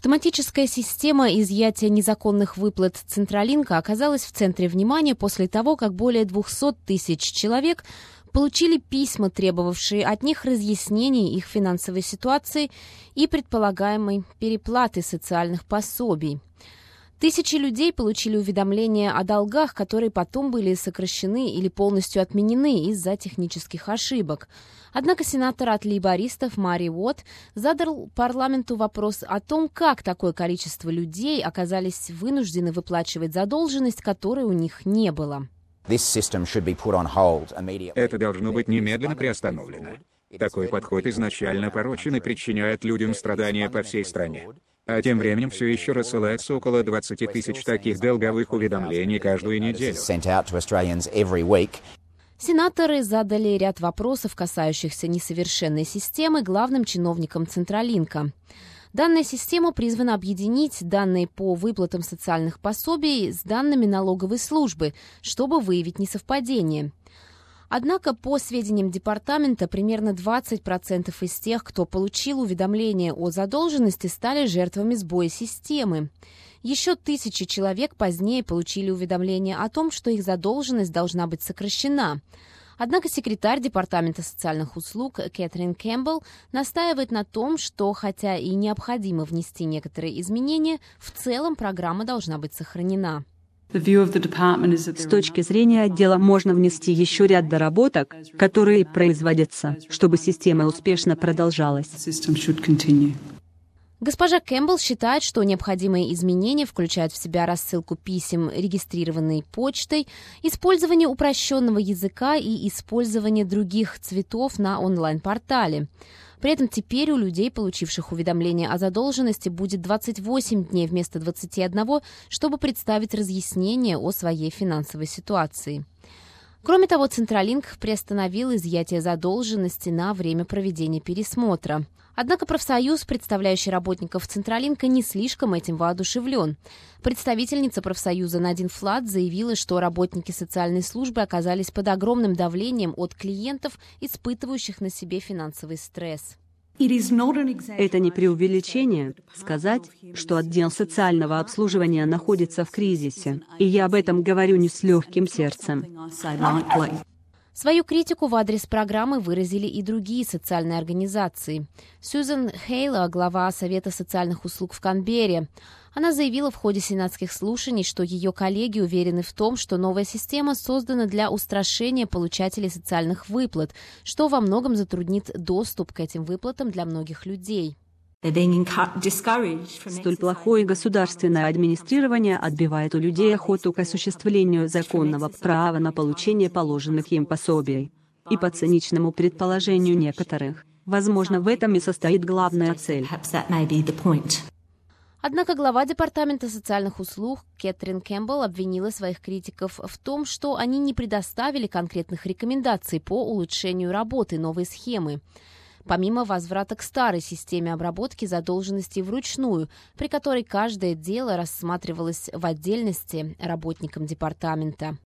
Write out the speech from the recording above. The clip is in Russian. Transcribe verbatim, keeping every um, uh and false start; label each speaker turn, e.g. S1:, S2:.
S1: Автоматическая система изъятия незаконных выплат Централинка оказалась в центре внимания после того, как более двухсот тысяч человек получили письма, требовавшие от них разъяснений их финансовой ситуации и предполагаемой переплаты социальных пособий. Тысячи людей получили уведомления о долгах, которые потом были сокращены или полностью отменены из-за технических ошибок. Однако сенатор от лейбористов Мари Уотт задал парламенту вопрос о том, как такое количество людей оказались вынуждены выплачивать задолженность, которой у них не было.
S2: Это должно быть немедленно приостановлено. Такой подход изначально порочен и причиняет людям страдания по всей стране. А тем временем все еще рассылается около двадцати тысяч таких долговых уведомлений каждую неделю.
S1: Сенаторы задали ряд вопросов, касающихся несовершенной системы, главным чиновникам Централинка. Данная система призвана объединить данные по выплатам социальных пособий с данными налоговой службы, чтобы выявить несовпадение. Однако, по сведениям департамента, примерно двадцать процентов из тех, кто получил уведомление о задолженности, стали жертвами сбоя системы. Еще тысячи человек позднее получили уведомление о том, что их задолженность должна быть сокращена. Однако секретарь Департамента социальных услуг Кэтрин Кэмпбелл настаивает на том, что, хотя и необходимо внести некоторые изменения, в целом программа должна быть сохранена.
S3: С точки зрения отдела можно внести еще ряд доработок, которые производятся, чтобы система успешно продолжалась.
S1: Госпожа Кэмпбелл считает, что необходимые изменения включают в себя рассылку писем, регистрированной почтой, использование упрощенного языка и использование других цветов на онлайн-портале. При этом теперь у людей, получивших уведомление о задолженности, будет двадцать восемь дней вместо двадцати одного, чтобы представить разъяснение о своей финансовой ситуации. Кроме того, Централинк приостановил изъятие задолженности на время проведения пересмотра. Однако профсоюз, представляющий работников Централинка, не слишком этим воодушевлен. Представительница профсоюза Надин Флат заявила, что работники социальной службы оказались под огромным давлением от клиентов, испытывающих на себе финансовый стресс.
S3: Это не преувеличение сказать, что отдел социального обслуживания находится в кризисе, и я об этом говорю не с легким сердцем.
S1: Свою критику в адрес программы выразили и другие социальные организации. Сьюзан Хейло, глава Совета социальных услуг в Канберре. Она заявила в ходе сенатских слушаний, что ее коллеги уверены в том, что новая система создана для устрашения получателей социальных выплат, что во многом затруднит доступ к этим выплатам для многих людей.
S3: Столь плохое государственное администрирование отбивает у людей охоту к осуществлению законного права на получение положенных им пособий. И по циничному предположению некоторых, возможно, в этом и состоит главная цель.
S1: Однако глава Департамента социальных услуг Кэтрин Кэмпбелл обвинила своих критиков в том, что они не предоставили конкретных рекомендаций по улучшению работы новой схемы. Помимо возврата к старой системе обработки задолженностей вручную, при которой каждое дело рассматривалось в отдельности работником департамента.